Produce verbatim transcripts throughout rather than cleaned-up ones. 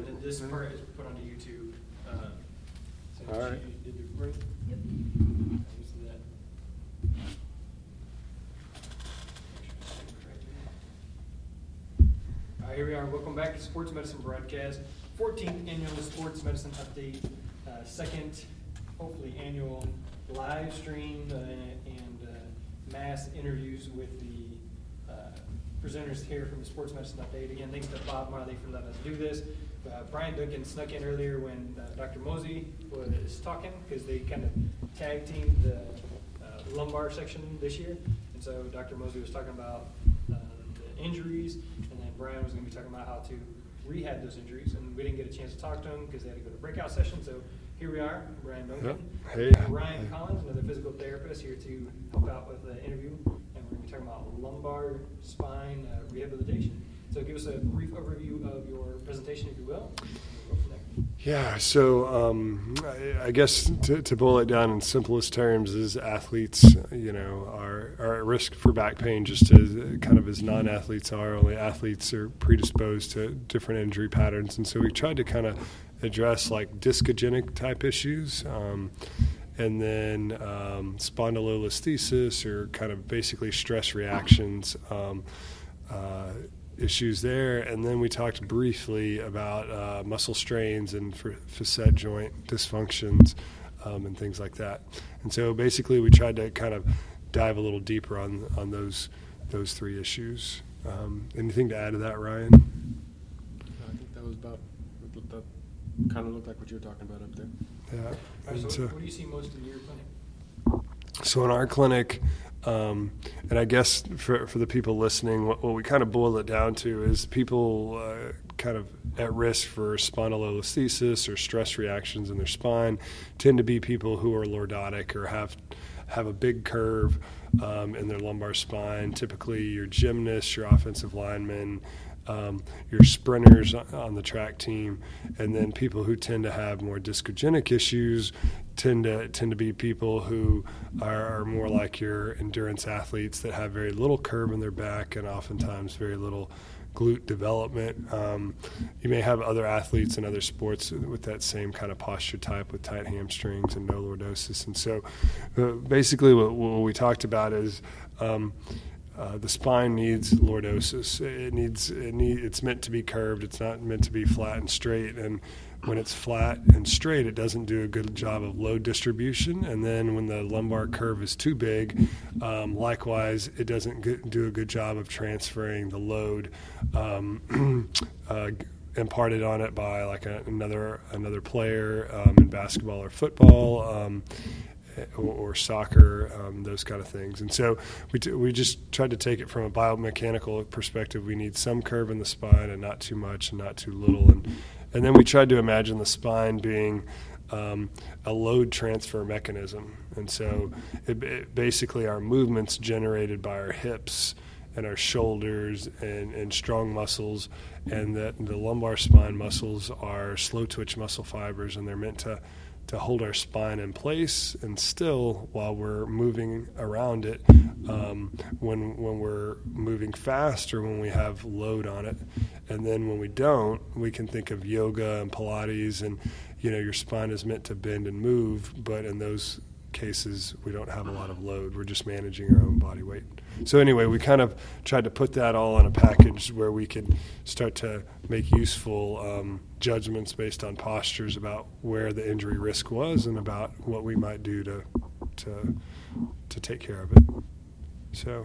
and then this part is put onto YouTube. Uh, so All right. Did the break? Yep. All right, here we are. Welcome back to Sports Medicine Broadcast, fourteenth Annual Sports Medicine Update, uh, second, hopefully, annual live stream uh, and uh, mass interviews with the uh, presenters here from the Sports Medicine Update. Again, thanks to Bob Marley for letting us do this. Uh, Brian Duncan snuck in earlier when uh, Doctor Mosey was talking because they kind of tag teamed the uh, lumbar section this year. And so Doctor Mosey was talking about uh, the injuries, and then Brian was going to be talking about how to rehab those injuries. And we didn't get a chance to talk to him because they had to go to breakout session. So here we are, Brian Duncan. Yep. Hey. And Ryan Collins, another physical therapist, here to help out with the interview. And we're going to be talking about lumbar spine uh, rehabilitation. So give us a brief overview of your presentation, if you will. And we'll go from there. Yeah, so um, I, I guess to, to boil it down in simplest terms is athletes, you know, are, are at risk for back pain just as kind of as non-athletes are. Only athletes are predisposed to different injury patterns. And so we tried to kind of address like discogenic type issues um, and then um, spondylolisthesis or kind of basically stress reactions. Um, uh, issues there, and then we talked briefly about uh, muscle strains and for facet joint dysfunctions um, and things like that. And so basically we tried to kind of dive a little deeper on on those those three issues. Um, anything to add to that, Ryan? I think that was about that kind of looked like what you were talking about up there. Yeah. All right, so And so- what do you see most in your clinic? So in our clinic, um, and I guess for for the people listening, what, what we kind of boil it down to is people uh, kind of at risk for spondylolisthesis or stress reactions in their spine tend to be people who are lordotic or have have a big curve um, in their lumbar spine. Typically, your gymnasts, your offensive linemen, um, your sprinters on the track team, and then people who tend to have more discogenic issues tend to tend to be people who are, are more like your endurance athletes that have very little curve in their back and oftentimes very little glute development. Um, you may have other athletes in other sports with that same kind of posture type with tight hamstrings and no lordosis. And so uh, basically what, what we talked about is um, Uh, the spine needs lordosis. It needs, it need, it's meant to be curved. It's not meant to be flat and straight. And when it's flat and straight, it doesn't do a good job of load distribution. And then when the lumbar curve is too big, um, likewise, it doesn't get, do a good job of transferring the load um, uh, imparted on it by like a, another another player um, in basketball or football. Um, Or, or soccer, um, those kind of things. And so we t- we just tried to take it from a biomechanical perspective. We need some curve in the spine and not too much and not too little. And and then we tried to imagine the spine being um, a load transfer mechanism. And so it, it basically our movements generated by our hips and our shoulders and, and strong muscles, and that the lumbar spine muscles are slow twitch muscle fibers, and they're meant to to hold our spine in place and still while we're moving around it um, when when we're moving fast or when we have load on it. And then when we don't, we can think of yoga and Pilates, and you know your spine is meant to bend and move, but in those cases we don't have a lot of load. We're just managing our own body weight. So anyway, we kind of tried to put that all in a package where we could start to make useful um, judgments based on postures about where the injury risk was and about what we might do to to to take care of it. So,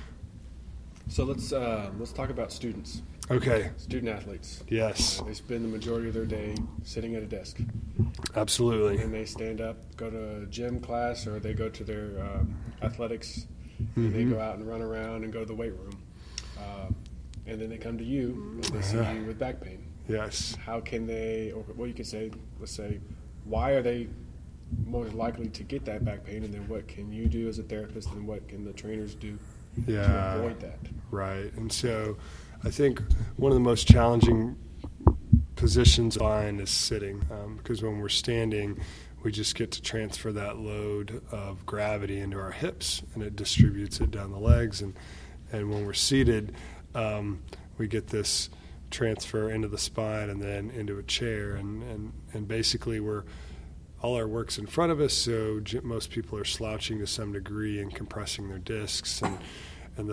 So let's uh, let's talk about students, okay, student athletes. yes, Uh, they spend the majority of their day sitting at a desk, absolutely. and they stand up, go to a gym class, or they go to their um, athletics. Mm-hmm. And they go out and run around and go to the weight room, uh, and then they come to you and they see you with back pain. Yes. How can they, or what you could say, let's say, why are they most likely to get that back pain, and then what can you do as a therapist, and what can the trainers do Yeah. to avoid that? Right. And so I think one of the most challenging positions on is sitting, um, because when we're standing, we just get to transfer that load of gravity into our hips, and it distributes it down the legs. And, and when we're seated, um, we get this transfer into the spine and then into a chair. And, and, and basically we're all our work's in front of us, so most people are slouching to some degree and compressing their discs. And, and the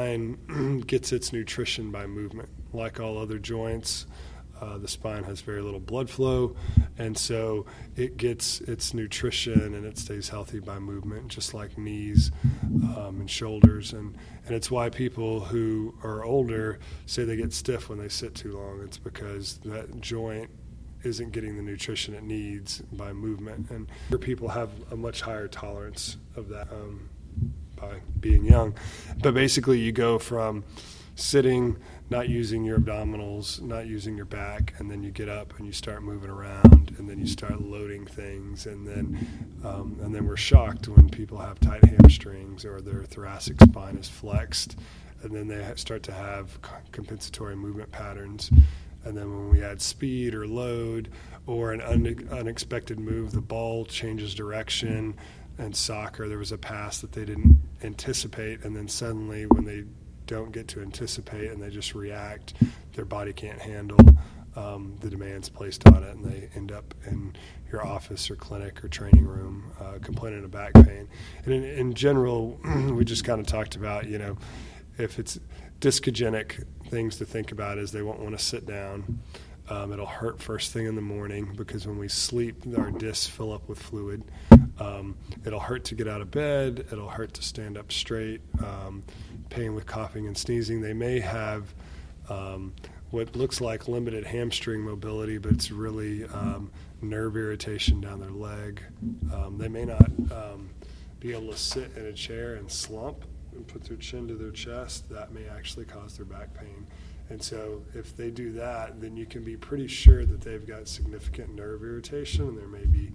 spine gets its nutrition by movement. Like all other joints, uh, the spine has very little blood flow, and so it gets its nutrition and it stays healthy by movement, just like knees um, and shoulders. And, and it's why people who are older say they get stiff when they sit too long. It's because that joint isn't getting the nutrition it needs by movement. And people have a much higher tolerance of that um, by being young. But basically you go from sitting, not using your abdominals, not using your back, and then you get up and you start moving around, and then you start loading things, and then um, and then we're shocked when people have tight hamstrings or their thoracic spine is flexed, and then they start to have compensatory movement patterns. And then when we add speed or load or an un- unexpected move, the ball changes direction. And soccer, there was a pass that they didn't anticipate, and then suddenly when they don't get to anticipate and they just react, their body can't handle um, the demands placed on it, and they end up in your office or clinic or training room uh, complaining of back pain. And in, in general, we just kind of talked about, you know, if it's discogenic things to think about is they won't want to sit down. Um, it'll hurt first thing in the morning because when we sleep, our discs fill up with fluid. Um, it'll hurt to get out of bed. It'll hurt to stand up straight. Um, pain with coughing and sneezing. They may have um, what looks like limited hamstring mobility, but it's really um, nerve irritation down their leg. Um, they may not um, be able to sit in a chair and slump and put their chin to their chest. That may actually cause their back pain. And so if they do that, then you can be pretty sure that they've got significant nerve irritation and there may be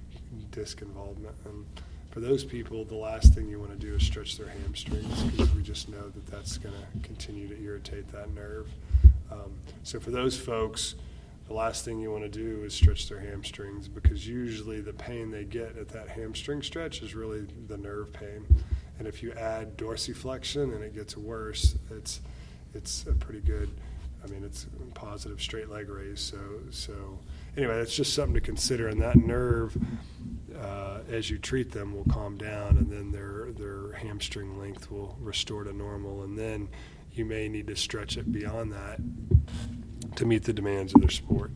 disc involvement. And for those people, the last thing you want to do is stretch their hamstrings because we just know that that's going to continue to irritate that nerve. Um, so for those folks, the last thing you want to do is stretch their hamstrings because usually the pain they get at that hamstring stretch is really the nerve pain. And if you add dorsiflexion and it gets worse, it's it's a pretty good, I mean, it's a positive straight leg raise. So, so anyway, that's just something to consider. And that nerve, uh, as you treat them, will calm down, and then their their hamstring length will restore to normal. And then you may need to stretch it beyond that to meet the demands of their sport.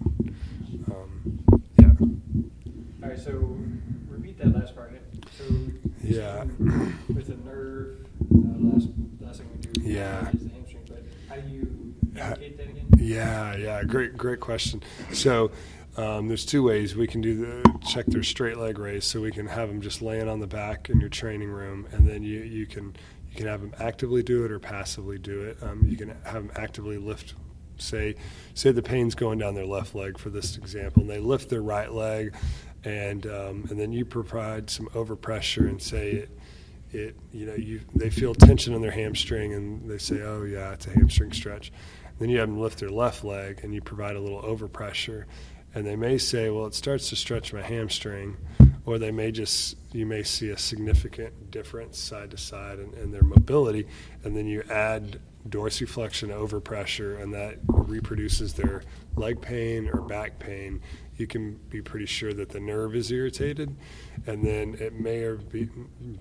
Um, yeah. All right, so repeat that last part. So yeah, with the nerve, uh, last last thing we do yeah. is the hamstring. But how do you indicate that again? Yeah, yeah, great, great question. So um, there's two ways we can do the check their straight leg raise. So we can have them just laying on the back in your training room, and then you you can you can have them actively do it or passively do it. Um, you can have them actively lift. Say, say the pain's going down their left leg for this example, and they lift their right leg, and um, and then you provide some overpressure and say it, it, you know, you they feel tension in their hamstring, and they say, oh yeah, it's a hamstring stretch. Then you have them lift their left leg, and you provide a little overpressure, and they may say, well, it starts to stretch my hamstring, or they may just, you may see a significant difference side to side in, in their mobility, and then you add dorsiflexion overpressure, and that reproduces their leg pain or back pain. You can be pretty sure that the nerve is irritated, and then it may or be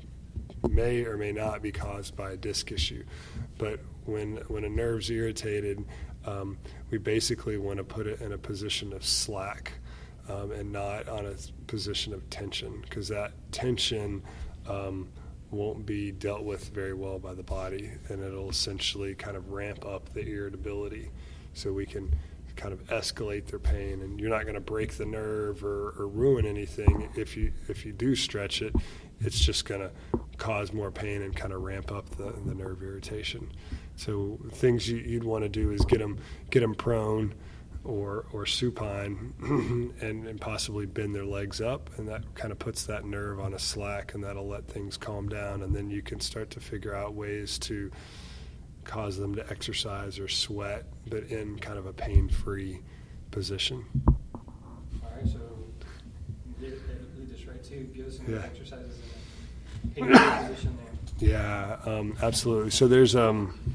may or may not be caused by a disc issue. But when when a nerve's irritated, um, we basically want to put it in a position of slack um, and not on a position of tension, because that tension um, won't be dealt with very well by the body, and it'll essentially kind of ramp up the irritability, so we can kind of escalate their pain. And you're not going to break the nerve or, or ruin anything if you if you do stretch it. It's just going to cause more pain and kind of ramp up the, the nerve irritation. So things you, you'd want to do is get them get them prone or or supine and, and possibly bend their legs up, and that kind of puts that nerve on a slack, and that'll let things calm down, and then you can start to figure out ways to cause them to exercise or sweat, but in kind of a pain-free position. All right, so lead, lead us right to give us some Yeah. exercises in a pain-free position there. Yeah, um, absolutely. So there's um,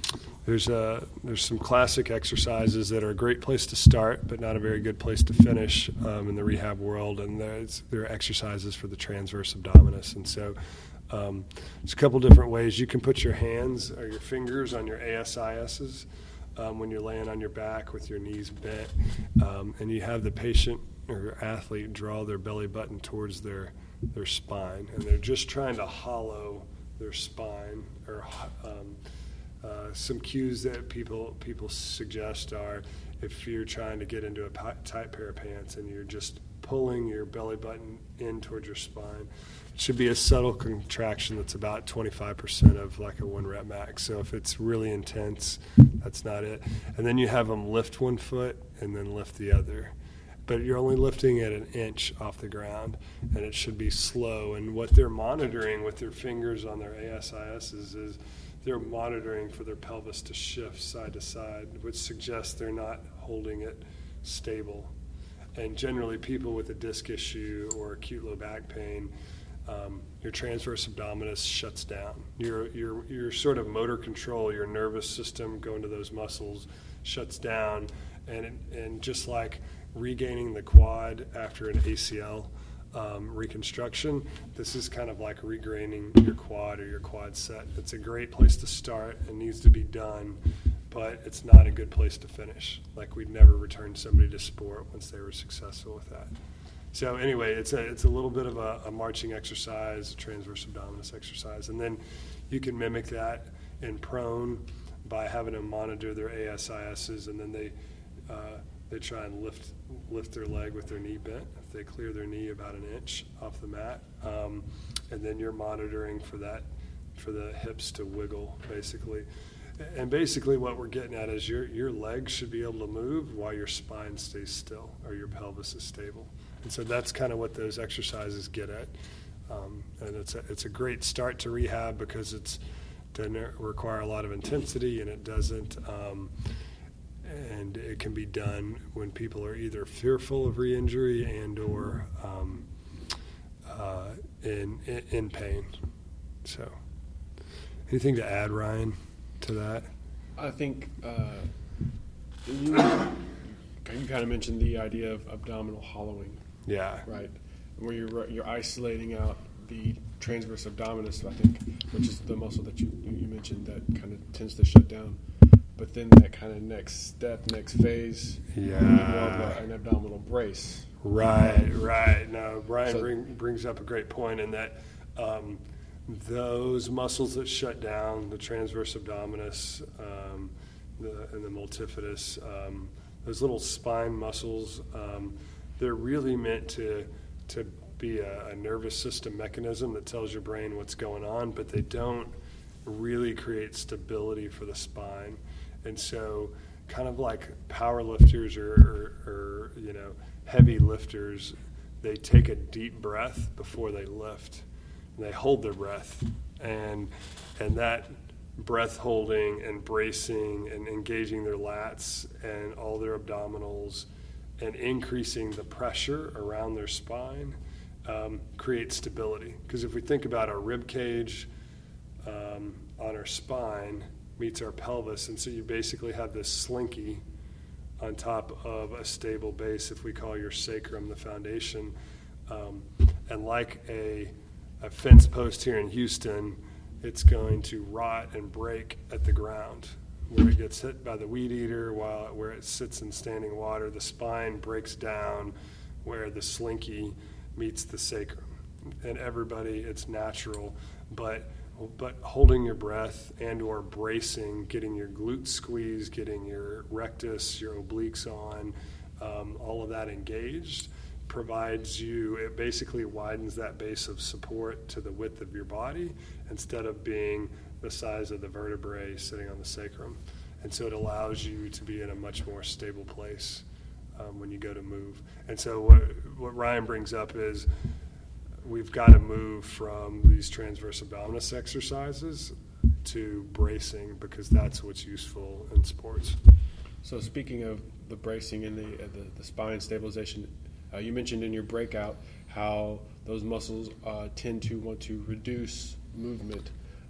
there's a there's some classic exercises that are a great place to start, but not a very good place to finish um, in the rehab world. And there's there are exercises for the transverse abdominis, and so um, there's a couple different ways you can put your hands or your fingers on your A S I Ss um, when you're laying on your back with your knees bent, um, and you have the patient or athlete draw their belly button towards their their spine, and they're just trying to hollow their spine. Or um, uh, some cues that people people suggest are if you're trying to get into a tight pair of pants and you're just pulling your belly button in towards your spine. It should be a subtle contraction that's about twenty-five percent of like a one rep max. So if it's really intense, that's not it. And then you have them lift one foot and then lift the other. But you're only lifting at an inch off the ground, and it should be slow. And what they're monitoring with their fingers on their A S I Ss is they're monitoring for their pelvis to shift side to side, which suggests they're not holding it stable. And generally, people with a disc issue or acute low back pain, um, your transverse abdominis shuts down. Your, your, your sort of motor control, your nervous system going to those muscles shuts down. And, and just like regaining the quad after an A C L um, reconstruction, this is kind of like regaining your quad or your quad set. It's a great place to start and needs to be done, but it's not a good place to finish. Like, we'd never return somebody to sport once they were successful with that. So anyway, it's a it's a little bit of a, a marching exercise, a transverse abdominis exercise, and then you can mimic that in prone by having them monitor their A S I Ss, and then they uh, they try and lift lift their leg with their knee bent. If they clear their knee about an inch off the mat, um, and then you're monitoring for that for the hips to wiggle, basically. And basically what we're getting at is your your legs should be able to move while your spine stays still or your pelvis is stable. And so that's kind of what those exercises get at. Um, and it's a, it's a great start to rehab because it doesn't require a lot of intensity, and it doesn't, um, and it can be done when people are either fearful of re-injury and or um, uh, in, in in pain. So anything to add, Ryan, to that? I think uh, you, you kind of mentioned the idea of abdominal hollowing. Yeah. Right. Where you're you're isolating out the transverse abdominis, I think, which is the muscle that you, you mentioned that kind of tends to shut down. But then that kind of next step, next phase, yeah, more of a, an abdominal brace. Right, right. No, Brian So, bring, brings up a great point in that um, those muscles that shut down, the transverse abdominis um, the, and the multifidus, um, those little spine muscles, um, they're really meant to to be a, a nervous system mechanism that tells your brain what's going on, but they don't really create stability for the spine. And so kind of like power lifters or, or, or you know, heavy lifters, they take a deep breath before they lift. And they hold their breath. And and that breath holding and bracing and engaging their lats and all their abdominals and increasing the pressure around their spine um, creates stability. Because if we think about our rib cage um, on our spine meets our pelvis, and so you basically have this slinky on top of a stable base, if we call your sacrum the foundation. Um, and like a, a fence post here in Houston, it's going to rot and break at the ground. Where it gets hit by the weed eater, while where it sits in standing water, the spine breaks down where the slinky meets the sacrum. And everybody, it's natural, but but holding your breath and or bracing, getting your glutes squeezed, getting your rectus, your obliques on, um, all of that engaged, provides you, it basically widens that base of support to the width of your body instead of being the size of the vertebrae sitting on the sacrum. And so it allows you to be in a much more stable place um, when you go to move. And so what, what Ryan brings up is we've got to move from these transverse abdominis exercises to bracing, because that's what's useful in sports. So speaking of the bracing and the, uh, the, the spine stabilization, uh, you mentioned in your breakout how those muscles uh, tend to want to reduce movement.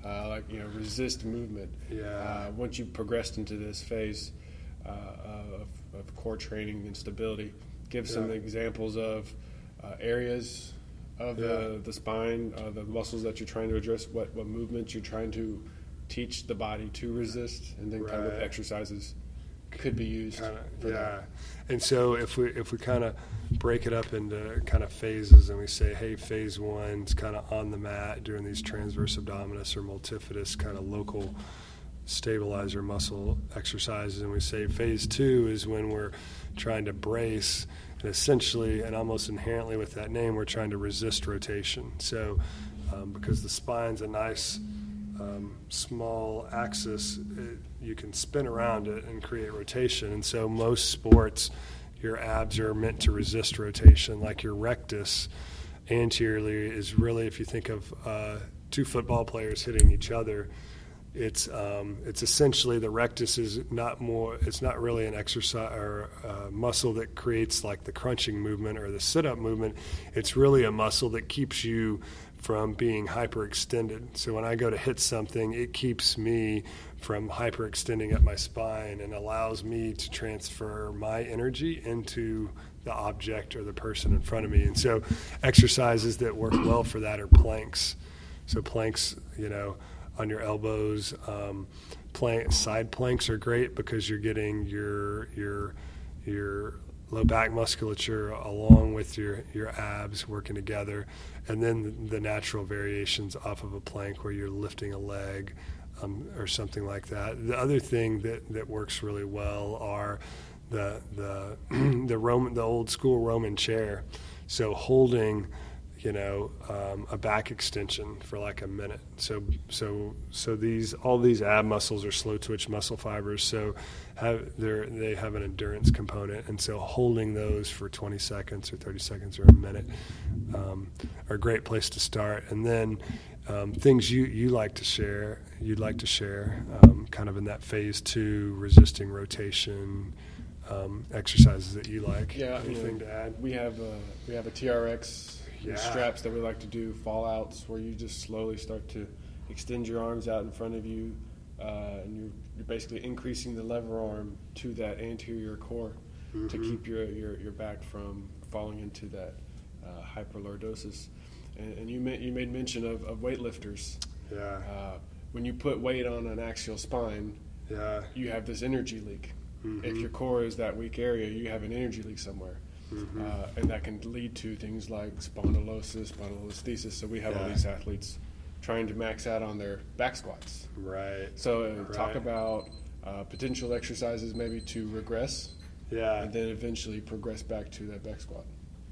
uh, like you know, resist movement. Yeah. Uh, once you've progressed into this phase uh, of, of core training and stability, give some Yeah. examples of uh, areas of Yeah. the, the spine, uh, the muscles that you're trying to address, what, what movements you're trying to teach the body to resist, and then kind of Right. exercises could be used Kinda, for yeah. that. And so if we if we kind of break it up into kind of phases, and we say, hey, phase one's kind of on the mat doing these transverse abdominis or multifidus kind of local stabilizer muscle exercises, and we say phase two is when we're trying to brace, and essentially and almost inherently with that name, we're trying to resist rotation. So um, because the spine's a nice um, small axis, it, you can spin around it and create rotation. And so most sports, your abs are meant to resist rotation. Like your rectus anteriorly is really, if you think of uh, two football players hitting each other, it's um, it's essentially the rectus is not more. It's not really an exercise or a muscle that creates like the crunching movement or the sit-up movement. It's really a muscle that keeps you from being hyperextended. So when I go to hit something, it keeps me from hyperextending at my spine and allows me to transfer my energy into the object or the person in front of me. And so exercises that work well for that are planks. So planks, you know, on your elbows. Um, plank, side planks are great because you're getting your your your low back musculature along with your, your abs working together, and then the, the natural variations off of a plank where you're lifting a leg um, or something like that. The other thing that, that works really well are the the the Roman the old school Roman chair. So holding, you know, um, a back extension for like a minute. So, so, so these all these ab muscles are slow twitch muscle fibers. So, have they they have an endurance component, and so holding those for twenty seconds or thirty seconds or a minute um, are a great place to start. And then um, things you you like to share, you'd like to share, um, kind of in that phase two, resisting rotation. Um, exercises that you like. Yeah, anything you know, to add? We have a, we have a T R X Yeah. straps that we like to do fallouts where you just slowly start to extend your arms out in front of you, uh, and you're, you're basically increasing the lever arm to that anterior core Mm-hmm. to keep your, your, your back from falling into that uh, hyperlordosis. And, and you made, you made mention of, of weightlifters. Yeah, Uh, when you put weight on an axial spine, yeah. you have this energy leak. Mhm. If your core is that weak area, you have an energy leak somewhere. Mhm. Uh, and that can lead to things like spondylosis, spondylolisthesis. So we have all Yeah. these athletes trying to max out on their back squats. Right. So uh, talk Right. about uh, potential exercises maybe to regress Yeah. and then eventually progress back to that back squat,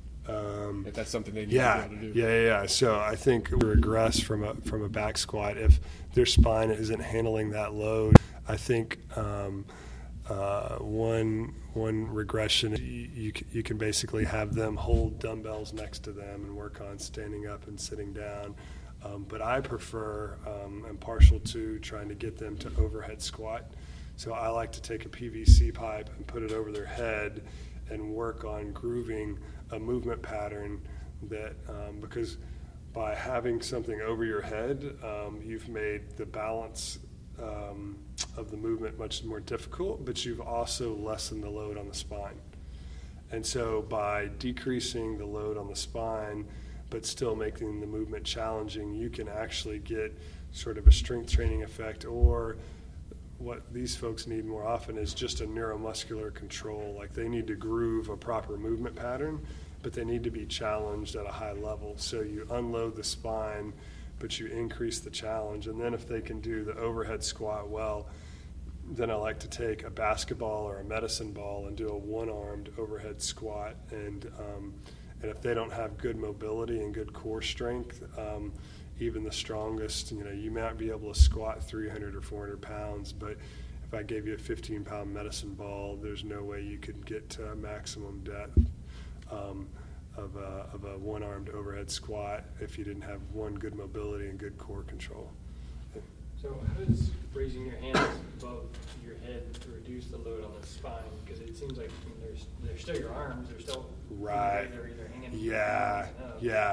Um, if that's something they need yeah. to be able to do. Yeah. Yeah. Yeah. So I think we regress from a from a back squat if their spine isn't handling that load. I think um, uh, one one regression you, you c- you can basically have them hold dumbbells next to them and work on standing up and sitting down. Um, but I prefer, um, I'm partial to trying to get them to overhead squat. So I like to take a P V C pipe and put it over their head and work on grooving a movement pattern that, um, because by having something over your head, um, you've made the balance um, of the movement much more difficult, but you've also lessened the load on the spine. And so by decreasing the load on the spine, but still making the movement challenging, you can actually get sort of a strength training effect, or what these folks need more often is just a neuromuscular control. Like they need to groove a proper movement pattern, but they need to be challenged at a high level. So you unload the spine, but you increase the challenge. And then if they can do the overhead squat well, then I like to take a basketball or a medicine ball and do a one-armed overhead squat. And um, and if they don't have good mobility and good core strength, um, even the strongest, you know, you might be able to squat three hundred or four hundred pounds, but if I gave you a fifteen pound medicine ball, there's no way you could get to maximum depth um, of a, of a one-armed overhead squat if you didn't have, one, good mobility and good core control. So how does raising your hands above your head to reduce the load on the spine? Because it seems like I mean, there's they're still your arms, they're still Right. They're either hanging Yeah, down or up. yeah.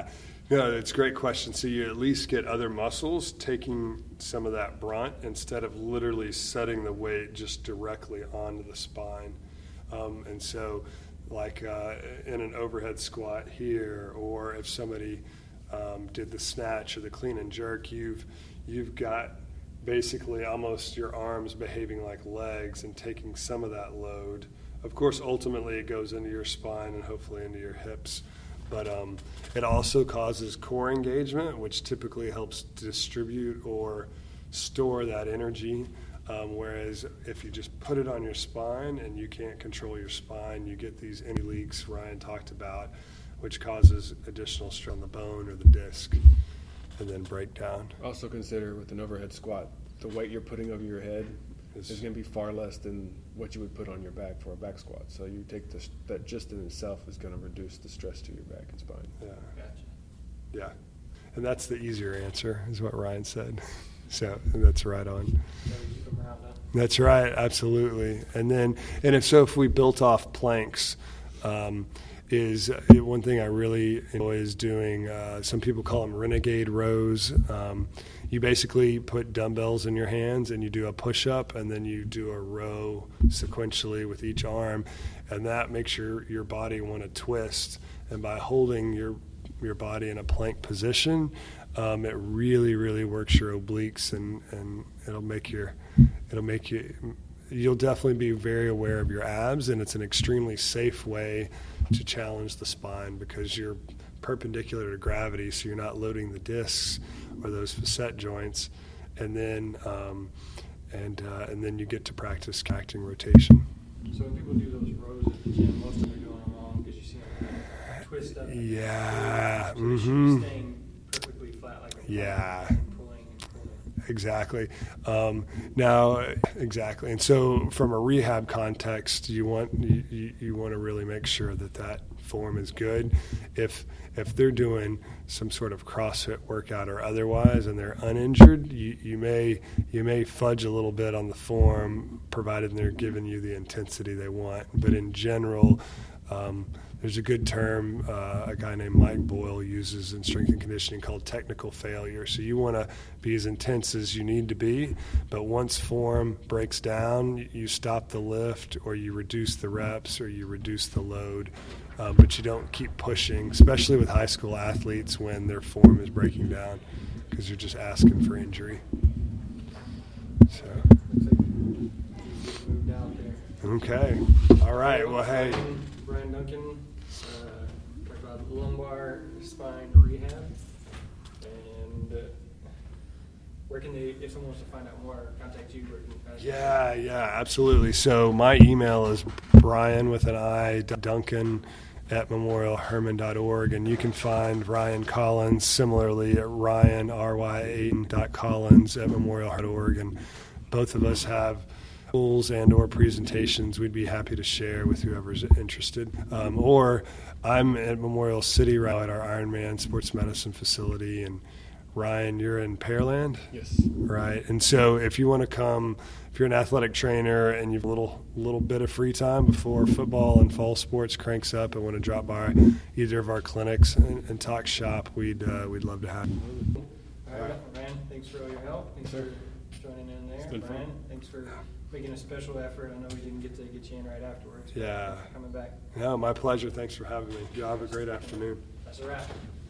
No, it's a great question. So you at least get other muscles taking some of that brunt instead of literally setting the weight just directly onto the spine. Um, and so like uh, in an overhead squat here, or if somebody um, did the snatch or the clean and jerk, you've you've got basically almost your arms behaving like legs and taking some of that load. Of course, ultimately it goes into your spine and hopefully into your hips. But um, it also causes core engagement, which typically helps distribute or store that energy. Um, whereas if you just put it on your spine and you can't control your spine, you get these any leaks Ryan talked about, which causes additional stress on the bone or the disc, and then breakdown. Also consider with an overhead squat, the weight you're putting over your head is going to be far less than what you would put on your back for a back squat. So you take this, that just in itself is going to reduce the stress to your back and spine. Yeah. Gotcha. Yeah. And that's the easier answer, is what Ryan said. So that's right on. So you keep them around, huh? That's right, absolutely. And then, and if so, if we built off planks, um, is uh, one thing I really enjoy is doing. Uh, some people call them renegade rows. Um, you basically put dumbbells in your hands and you do a push-up, and then you do a row sequentially with each arm, and that makes your your body want to twist. And by holding your your body in a plank position, um, it really, really works your obliques, and, and it'll make your it'll make you. You'll definitely be very aware of your abs, and it's an extremely safe way to challenge the spine because you're perpendicular to gravity, so you're not loading the discs or those facet joints, and then um, and uh, and then you get to practice acting rotation. So when people do those rows at the gym, most of them are doing them wrong because you see them twist up. And Yeah. so they should Mm-hmm. be staying perfectly flat like a Yeah. and pulling and pulling. Exactly. Um, now, exactly. And so, from a rehab context, you want you, you, you want to really make sure that that form is good. If if they're doing some sort of CrossFit workout or otherwise, and they're uninjured, you, you may you may fudge a little bit on the form, provided they're giving you the intensity they want. But in general, um, there's a good term uh, a guy named Mike Boyle uses in strength and conditioning called technical failure. So you want to be as intense as you need to be, but once form breaks down, you stop the lift, or you reduce the reps, or you reduce the load, um, but you don't keep pushing, especially with high school athletes when their form is breaking down, because you're just asking for injury. So. Looks like you moved out there. Okay. All right. Well, hey. Brian Duncan, uh, talked about lumbar spine rehab, and uh, where can they, if someone wants to find out more, contact you? Where can they find Yeah, yeah, absolutely. So my email is Brian with an I, Duncan at memorial hermann dot org, and you can find Ryan Collins similarly at Ryan, R Y A N dot Collins at memorial dot org, and both of us have tools and or presentations we'd be happy to share with whoever's interested. Um, or I'm at Memorial City right at our Ironman sports medicine facility, and Ryan, you're in Pearland? Yes. Right. And so if you want to come, if you're an athletic trainer and you've a little little bit of free time before football and fall sports cranks up and want to drop by either of our clinics and, and talk shop, we'd uh, we'd love to have you. All right, Ryan, thanks for all your help. Thanks Sure. for joining in there. It's been Brian, fun. thanks for making a special effort. I know we didn't get to get you in right afterwards. but Yeah. thanks for coming back. No, my pleasure. Thanks for having me. You have a great afternoon. That's a wrap.